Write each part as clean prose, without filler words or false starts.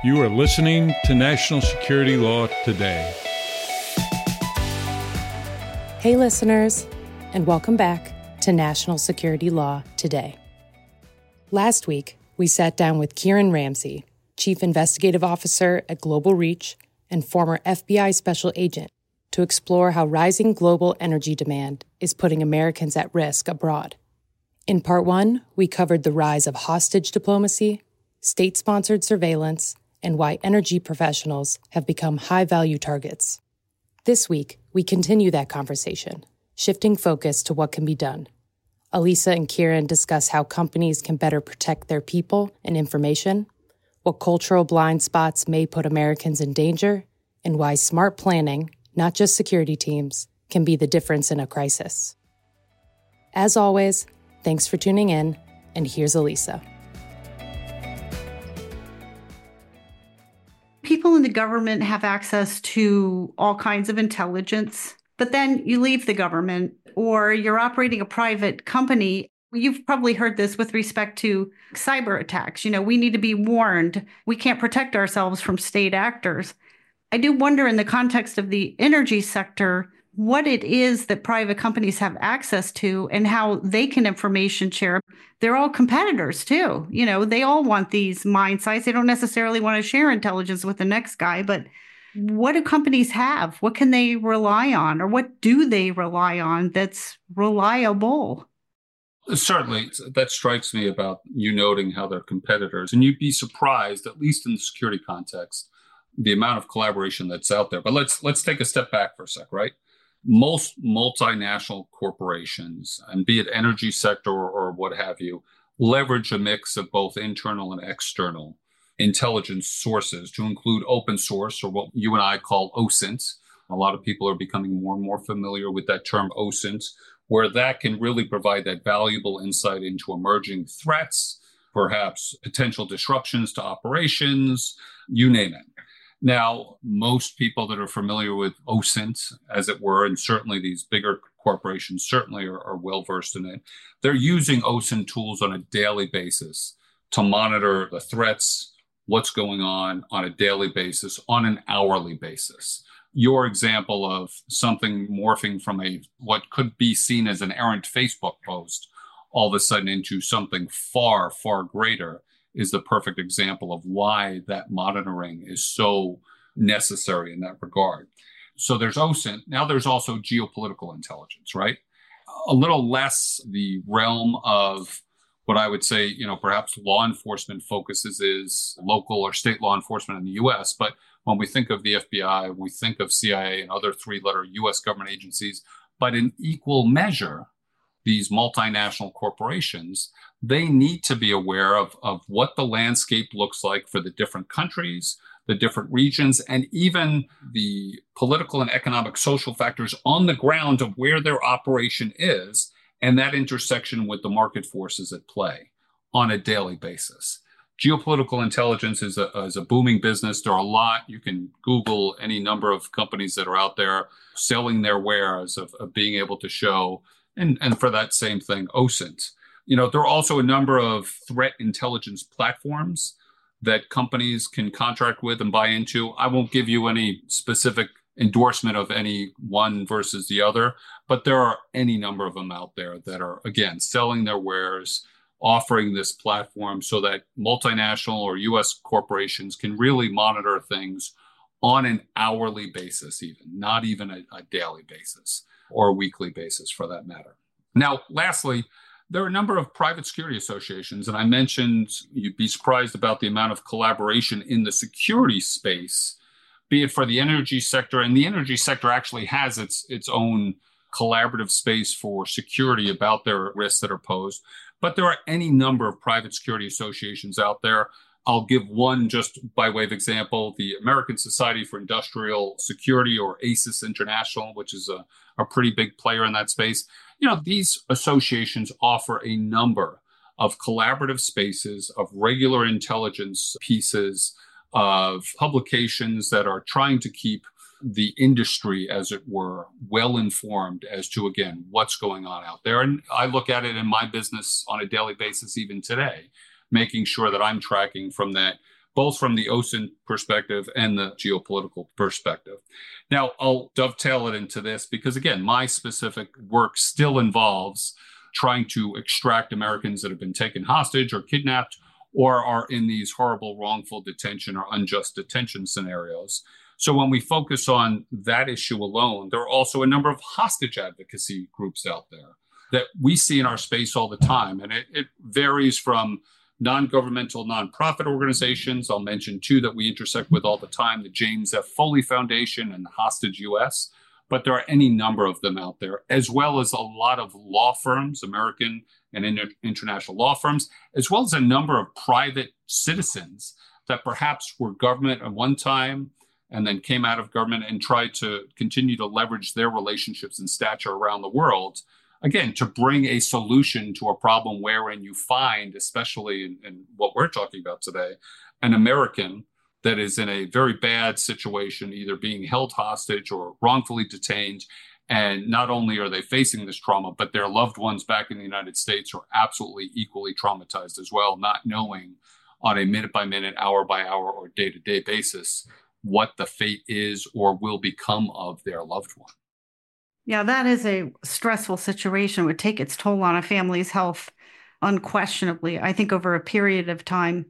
You are listening to National Security Law Today. Hey listeners, and welcome back to National Security Law Today. Last week, we sat down with Kieran Ramsey, Chief Investigative Officer at Global Reach and former FBI Special Agent, to explore how rising global energy demand is putting Americans at risk abroad. In Part 1, we covered the rise of hostage diplomacy, state-sponsored surveillance, and why energy professionals have become high-value targets. This week, we continue that conversation, shifting focus to what can be done. Alisa and Kieran discuss how companies can better protect their people and information, what cultural blind spots may put Americans in danger, and why smart planning, not just security teams, can be the difference in a crisis. As always, thanks for tuning in, and here's Alisa. People in the government have access to all kinds of intelligence, but then you leave the government or you're operating a private company. You've probably heard this with respect to cyber attacks. We need to be warned. We can't protect ourselves from state actors. I do wonder, in the context of the energy sector, what it is that private companies have access to and how they can information share. They're all competitors too. They all want these mine sites. They don't necessarily want to share intelligence with the next guy, but what do companies have? What can they rely on, or what do they rely on that's reliable? Certainly, that strikes me about you noting how they're competitors. And you'd be surprised, at least in the security context, the amount of collaboration that's out there. But let's take a step back for a sec, right? Most multinational corporations, and be it energy sector or what have you, leverage a mix of both internal and external intelligence sources, to include open source, or what you and I call OSINT. A lot of people are becoming more and more familiar with that term OSINT, where that can really provide that valuable insight into emerging threats, perhaps potential disruptions to operations, you name it. Now, most people that are familiar with OSINT, as it were, and certainly these bigger corporations certainly are well versed in it, they're using OSINT tools on a daily basis to monitor the threats, what's going on a daily basis, on an hourly basis. Your example of something morphing from what could be seen as an errant Facebook post all of a sudden into something far, far greater is the perfect example of why that monitoring is so necessary in that regard. So there's OSINT. Now there's also geopolitical intelligence, right? A little less the realm of what I would say, perhaps law enforcement focuses is local or state law enforcement in the U.S. But when we think of the FBI, we think of CIA and other three-letter U.S. government agencies. But in equal measure, these multinational corporations, they need to be aware of what the landscape looks like for the different countries, the different regions, and even the political and economic social factors on the ground of where their operation is, and that intersection with the market forces at play on a daily basis. Geopolitical intelligence is a booming business. There are a lot. You can Google any number of companies that are out there selling their wares of being able to show. And for that same thing, OSINT. There are also a number of threat intelligence platforms that companies can contract with and buy into. I won't give you any specific endorsement of any one versus the other, but there are any number of them out there that are, again, selling their wares, offering this platform so that multinational or U.S. corporations can really monitor things on an hourly basis, not even a daily basis, or a weekly basis for that matter. Now, lastly, there are a number of private security associations, and I mentioned you'd be surprised about the amount of collaboration in the security space, be it for the energy sector, and the energy sector actually has its own collaborative space for security about their risks that are posed. But there are any number of private security associations out there. I'll give one just by way of example, the American Society for Industrial Security, or ASIS International, which is a pretty big player in that space. These associations offer a number of collaborative spaces, of regular intelligence pieces, of publications that are trying to keep the industry, as it were, well informed as to, again, what's going on out there. And I look at it in my business on a daily basis, even today, making sure that I'm tracking from that both from the OSINT perspective and the geopolitical perspective. Now, I'll dovetail it into this because, again, my specific work still involves trying to extract Americans that have been taken hostage or kidnapped or are in these horrible wrongful detention or unjust detention scenarios. So when we focus on that issue alone, there are also a number of hostage advocacy groups out there that we see in our space all the time. And it varies from non-governmental nonprofit organizations. I'll mention two that we intersect with all the time, the James F. Foley Foundation and Hostage US. But there are any number of them out there, as well as a lot of law firms, American and international law firms, as well as a number of private citizens that perhaps were government at one time and then came out of government and tried to continue to leverage their relationships and stature around the world, again, to bring a solution to a problem wherein you find, especially in what we're talking about today, an American that is in a very bad situation, either being held hostage or wrongfully detained. And not only are they facing this trauma, but their loved ones back in the United States are absolutely equally traumatized as well, not knowing on a minute-by-minute, hour-by-hour, or day-to-day basis what the fate is or will become of their loved one. Yeah, that is a stressful situation. It would take its toll on a family's health, unquestionably, I think over a period of time.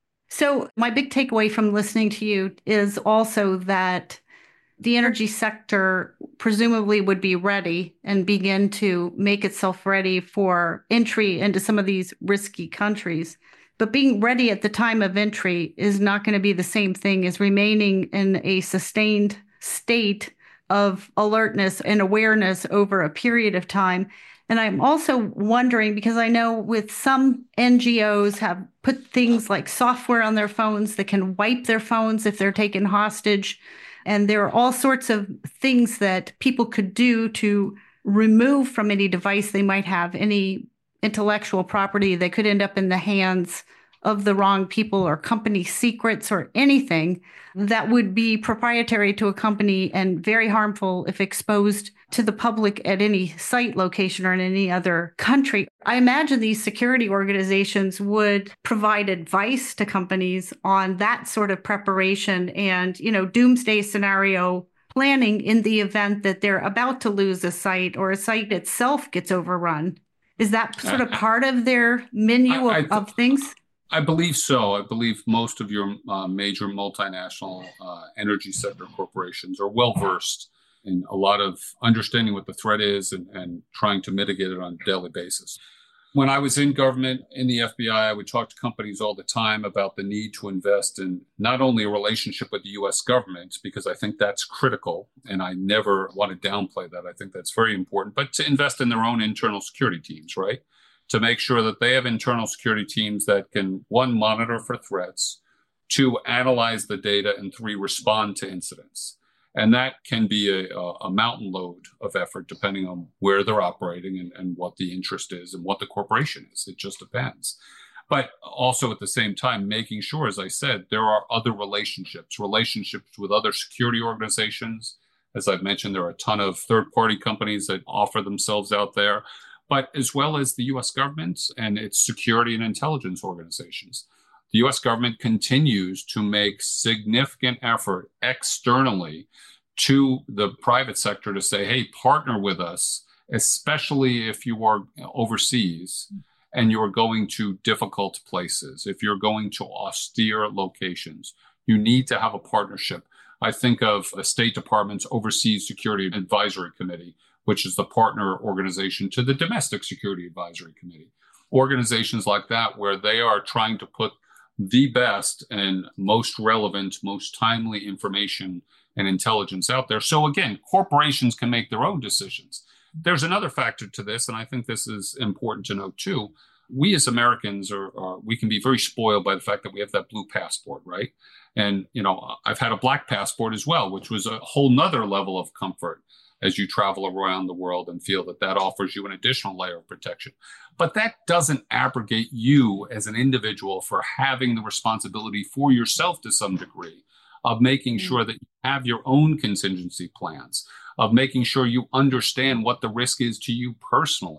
So my big takeaway from listening to you is also that the energy sector presumably would be ready and begin to make itself ready for entry into some of these risky countries. But being ready at the time of entry is not going to be the same thing as remaining in a sustained state of alertness and awareness over a period of time. And I'm also wondering, because I know with some NGOs have put things like software on their phones that can wipe their phones if they're taken hostage. And there are all sorts of things that people could do to remove from any device they might have any intellectual property that could end up in the hands of the wrong people or company secrets or anything that would be proprietary to a company and very harmful if exposed to the public at any site location or in any other country. I imagine these security organizations would provide advice to companies on that sort of preparation and, doomsday scenario planning in the event that they're about to lose a site or a site itself gets overrun. Is that sort of part of their menu of things? I believe so. I believe most of your major multinational energy sector corporations are well-versed in a lot of understanding what the threat is and trying to mitigate it on a daily basis. When I was in government, in the FBI, I would talk to companies all the time about the need to invest in not only a relationship with the U.S. government, because I think that's critical, and I never want to downplay that. I think that's very important, but to invest in their own internal security teams, right? To make sure that they have internal security teams that can, one, monitor for threats, two, analyze the data, and three, respond to incidents. And that can be a mountain load of effort depending on where they're operating and what the interest is and what the corporation is. It just depends. But also at the same time, making sure, as I said, there are other relationships with other security organizations. As I've mentioned, there are a ton of third-party companies that offer themselves out there, but as well as the U.S. government and its security and intelligence organizations. The U.S. government continues to make significant effort externally to the private sector to say, hey, partner with us, especially if you are overseas and you're going to difficult places, if you're going to austere locations. You need to have a partnership. I think of a State Department's Overseas Security Advisory Committee, which is the partner organization to the Domestic Security Advisory Committee. Organizations like that where they are trying to put the best and most relevant, most timely information and intelligence out there. So again, corporations can make their own decisions. There's another factor to this, and I think this is important to note too. We as Americans we can be very spoiled by the fact that we have that blue passport, right? And, I've had a black passport as well, which was a whole nother level of comfort as you travel around the world and feel that offers you an additional layer of protection. But that doesn't abrogate you as an individual for having the responsibility for yourself to some degree of making sure that you have your own contingency plans, of making sure you understand what the risk is to you personally.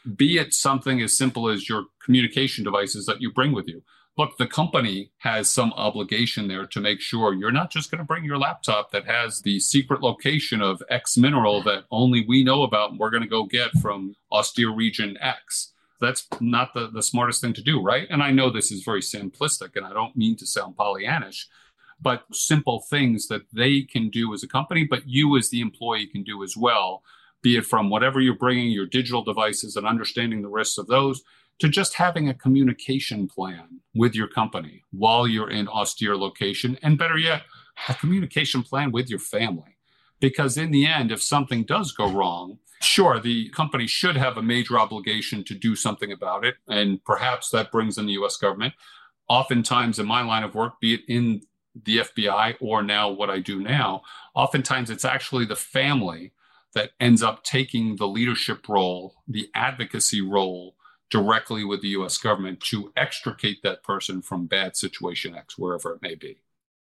be it something as simple as your communication devices that you bring with you. Look, the company has some obligation there to make sure you're not just going to bring your laptop that has the secret location of X mineral that only we know about and we're going to go get from austere region X. That's not the smartest thing to do, right? And I know this is very simplistic, and I don't mean to sound Pollyannish, but simple things that they can do as a company, but you as the employee can do as well, be it from whatever you're bringing, your digital devices and understanding the risks of those, to just having a communication plan with your company while you're in austere location, and better yet, a communication plan with your family. Because in the end, if something does go wrong, sure, the company should have a major obligation to do something about it, and perhaps that brings in the U.S. government. Oftentimes in my line of work, be it in the FBI or now what I do now, oftentimes it's actually the family that ends up taking the leadership role, the advocacy role, directly with the U.S. government to extricate that person from bad situation X, wherever it may be.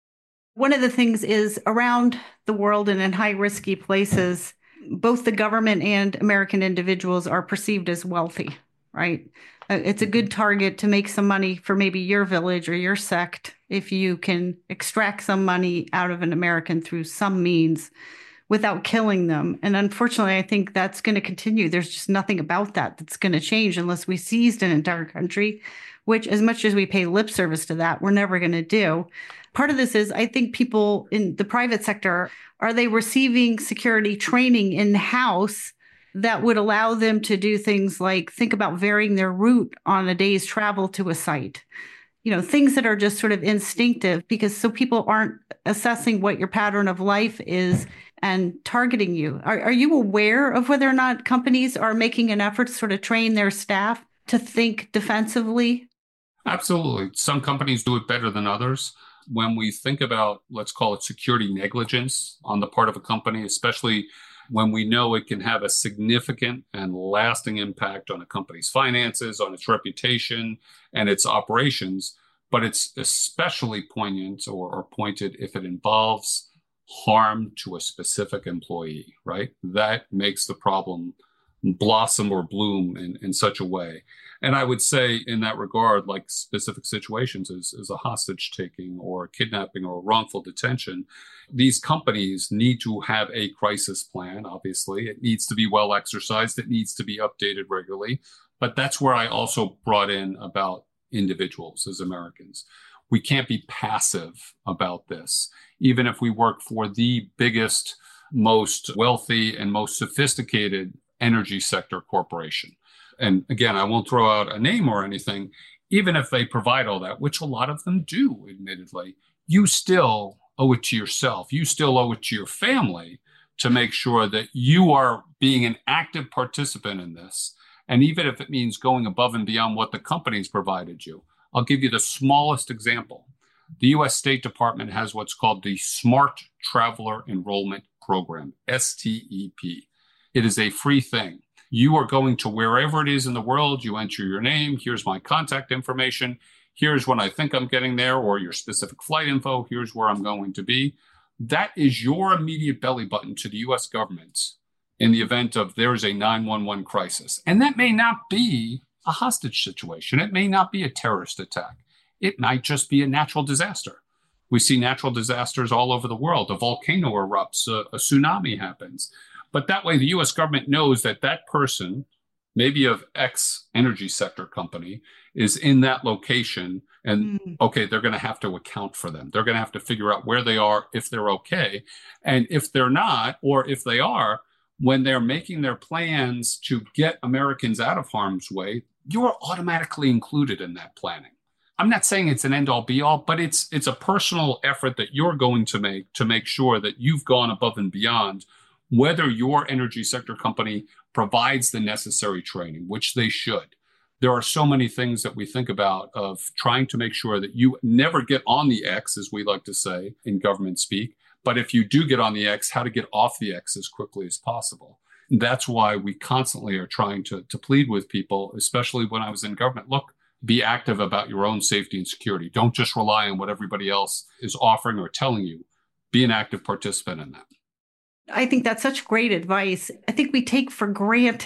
One of the things is around the world and in high risky places, both the government and American individuals are perceived as wealthy, right? It's a good target to make some money for maybe your village or your sect if you can extract some money out of an American through some means without killing them. And unfortunately, I think that's going to continue. There's just nothing about that that's going to change unless we seized an entire country, which as much as we pay lip service to that, we're never going to do. Part of this is, I think people in the private sector, are they receiving security training in-house that would allow them to do things like think about varying their route on a day's travel to a site? You know, things that are just sort of instinctive, because so people aren't assessing what your pattern of life is and targeting you. Are you aware of whether or not companies are making an effort to sort of train their staff to think defensively? Absolutely. Some companies do it better than others. When we think about, let's call it security negligence on the part of a company, especially when we know it can have a significant and lasting impact on a company's finances, on its reputation, and its operations, but it's especially poignant or pointed if it involves harm to a specific employee, right? That makes the problem blossom or bloom in such a way. And I would say in that regard, like specific situations is a hostage taking or kidnapping or wrongful detention, these companies need to have a crisis plan. Obviously, it needs to be well exercised. It needs to be updated regularly. But that's where I also brought in about individuals as Americans. We can't be passive about this. Even if we work for the biggest, most wealthy and most sophisticated energy sector corporation. And again, I won't throw out a name or anything. Even if they provide all that, which a lot of them do, admittedly, you still owe it to yourself. You still owe it to your family to make sure that you are being an active participant in this. And even if it means going above and beyond what the company's provided you. I'll give you the smallest example. The U.S. State Department has what's called the Smart Traveler Enrollment Program, STEP. It is a free thing. You are going to wherever it is in the world, you enter your name, here's my contact information, here's when I think I'm getting there, or your specific flight info, here's where I'm going to be. That is your immediate belly button to the U.S. government in the event of there is a 911 crisis. And that may not be a hostage situation. It may not be a terrorist attack. It might just be a natural disaster. We see natural disasters all over the world. A volcano erupts, a tsunami happens. But that way, the U.S. government knows that that person, maybe of X energy sector company, is in that location. And okay, they're going to have to account for them. They're going to have to figure out where they are, if they're okay. And if they're not, or if they are, when they're making their plans to get Americans out of harm's way, you're automatically included in that planning. I'm not saying it's an end-all be-all, but it's a personal effort that you're going to make sure that you've gone above and beyond, whether your energy sector company provides the necessary training, which they should. There are so many things that we think about of trying to make sure that you never get on the X, as we like to say in government speak. But if you do get on the X, how to get off the X as quickly as possible. And that's why we constantly are trying to plead with people, especially when I was in government. Look, be active about your own safety and security. Don't just rely on what everybody else is offering or telling you. Be an active participant in that. I think that's such great advice. I think we take for granted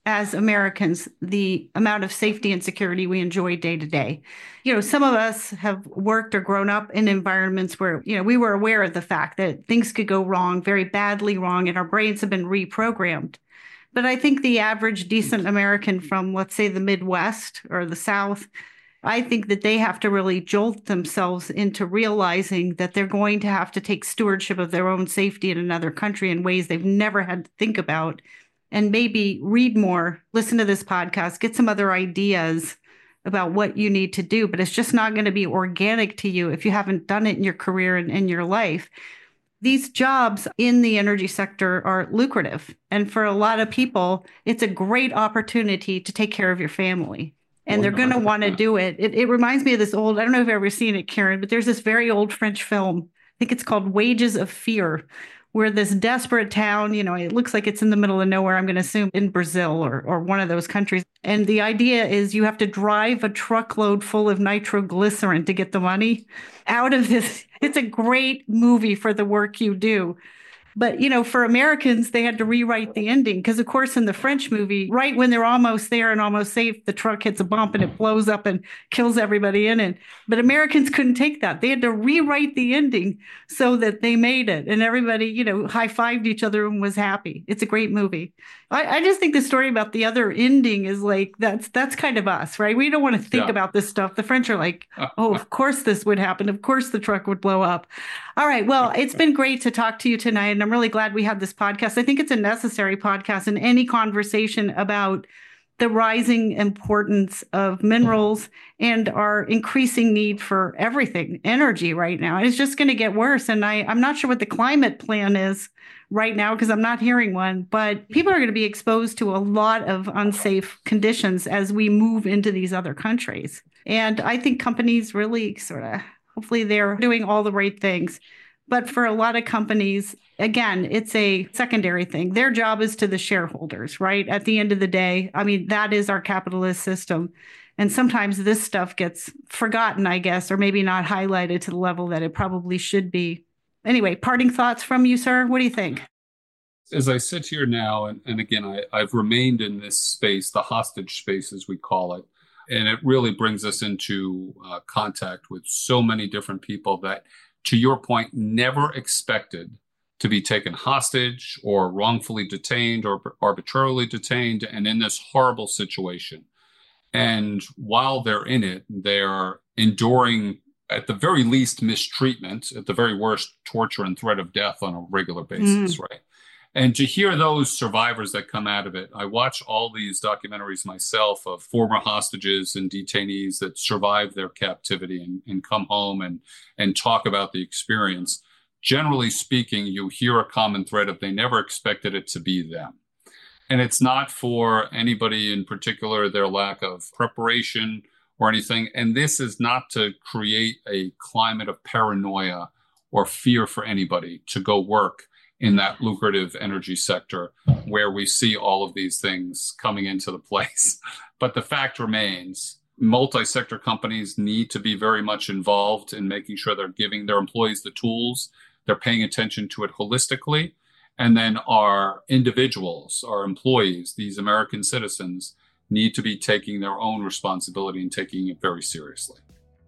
as Americans, the amount of safety and security we enjoy day to day. Some of us have worked or grown up in environments where, we were aware of the fact that things could go wrong, very badly wrong, and our brains have been reprogrammed. But I think the average decent American from, let's say, the Midwest or the South, I think that they have to really jolt themselves into realizing that they're going to have to take stewardship of their own safety in another country in ways they've never had to think about, and maybe read more, listen to this podcast, get some other ideas about what you need to do. But it's just not going to be organic to you if you haven't done it in your career and in your life. These jobs in the energy sector are lucrative. And for a lot of people, it's a great opportunity to take care of your family. And they're going to want to do it. It reminds me of this old, I don't know if you've ever seen it, Karen, but there's this very old French film. I think it's called Wages of Fear, where this desperate town, it looks like it's in the middle of nowhere, I'm going to assume in Brazil or one of those countries. And the idea is you have to drive a truckload full of nitroglycerin to get the money out of this. It's a great movie for the work you do. But, for Americans, they had to rewrite the ending because, of course, in the French movie, right when they're almost there and almost safe, the truck hits a bump and it blows up and kills everybody in it. But Americans couldn't take that. They had to rewrite the ending so that they made it. And everybody, high-fived each other and was happy. It's a great movie. I just think the story about the other ending is like, that's kind of us, right? We don't want to think about this stuff. The French are like, oh, of course this would happen. Of course the truck would blow up. All right. Well, it's been great to talk to you tonight. And I'm really glad we had this podcast. I think it's a necessary podcast in any conversation about the rising importance of minerals and our increasing need for everything, energy right now. And it's just going to get worse. And I'm not sure what the climate plan is right now because I'm not hearing one, but people are going to be exposed to a lot of unsafe conditions as we move into these other countries. And I think companies really hopefully they're doing all the right things. But for a lot of companies, again, it's a secondary thing. Their job is to the shareholders, right? At the end of the day, that is our capitalist system. And sometimes this stuff gets forgotten, I guess, or maybe not highlighted to the level that it probably should be. Anyway, parting thoughts from you, sir? What do you think? As I sit here now, and again, I've remained in this space, the hostage space, as we call it, and it really brings us into contact with so many different people that, to your point, never expected to be taken hostage or wrongfully detained or arbitrarily detained and in this horrible situation. And while they're in it, they're enduring, at the very least, mistreatment, at the very worst, torture and threat of death on a regular basis, right? And to hear those survivors that come out of it, I watch all these documentaries myself of former hostages and detainees that survived their captivity and come home and talk about the experience. Generally speaking, you hear a common thread of they never expected it to be them. And it's not for anybody in particular, their lack of preparation or anything. And this is not to create a climate of paranoia or fear for anybody to go work in that lucrative energy sector where we see all of these things coming into the place. But the fact remains, multi-sector companies need to be very much involved in making sure they're giving their employees the tools, they're paying attention to it holistically. And then our individuals, our employees, these American citizens, need to be taking their own responsibility and taking it very seriously.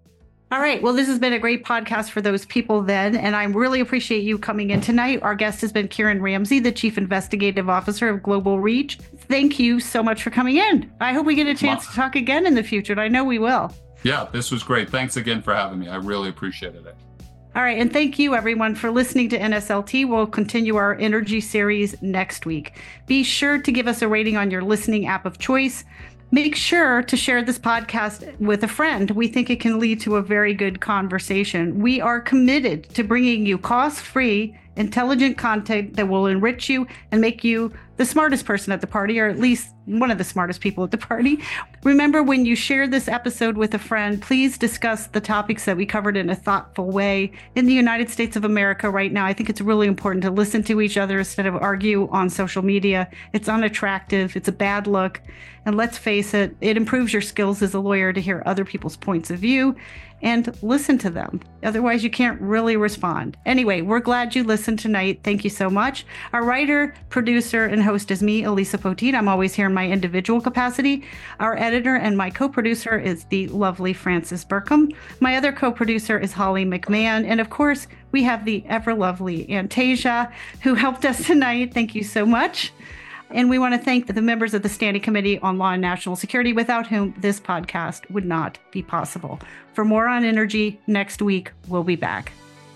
All right. Well, this has been a great podcast for those people then, and I really appreciate you coming in tonight. Our guest has been Kieran Ramsey, the Chief Investigative Officer of Global Reach. Thank you so much for coming in. I hope we get a chance to talk again in the future, and I know we will. Yeah, this was great. Thanks again for having me. I really appreciated it. All right. And thank you, everyone, for listening to NSLT. We'll continue our energy series next week. Be sure to give us a rating on your listening app of choice. Make sure to share this podcast with a friend. We think it can lead to a very good conversation. We are committed to bringing you cost-free, intelligent content that will enrich you and make you the smartest person at the party, or at least one of the smartest people at the party. Remember, when you share this episode with a friend, please discuss the topics that we covered in a thoughtful way. In the United States of America right now, I think it's really important to listen to each other instead of argue on social media. It's unattractive. It's a bad look. And let's face it, it improves your skills as a lawyer to hear other people's points of view and listen to them. Otherwise, you can't really respond. Anyway, we're glad you listened tonight. Thank you so much. Our writer, producer, and host is me, Elisa Poteet. I'm always here my individual capacity. Our editor and my co-producer is the lovely Frances Burkham. My other co-producer is Holly McMahon. And of course, we have the ever lovely Antasia, who helped us tonight. Thank you so much. And we want to thank the members of the Standing Committee on Law and National Security, without whom this podcast would not be possible. For more on energy, next week, we'll be back.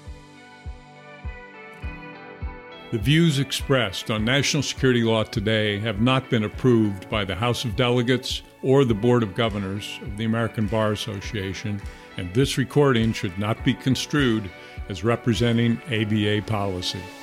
The views expressed on National Security Law Today have not been approved by the House of Delegates or the Board of Governors of the American Bar Association, and this recording should not be construed as representing ABA policy.